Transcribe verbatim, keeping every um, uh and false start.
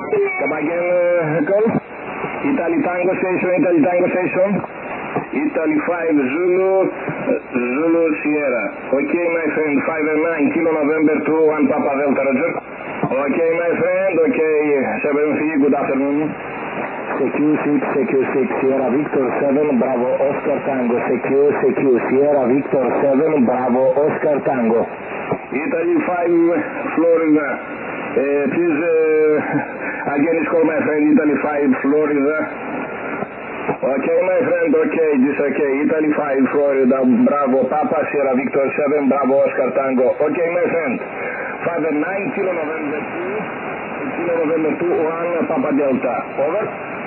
Come again, uh, call. Italy Tango Station, Italy Tango Station. Italy five, Zulu, Zulu Sierra. Okay, my friend, five and nine, Kilo November two, one Papa Delta, Roger. Okay, my friend, okay, seven three, good afternoon. C Q six, C Q six, Sierra Victor seven, Bravo Oscar Tango, C Q, C Q, Sierra Victor seven, Bravo Oscar Tango. Italy five, Florida. Uh, please, uh, again, it's called my friend, Italy five, Florida. Okay, my friend, okay, this okay, Italy five, Florida, Bravo, Papa, Sierra Victor seven, Bravo Oscar Tango. Okay, my friend, five and nine, Kilo November two, Kilo November two, one, Papa Delta. Over.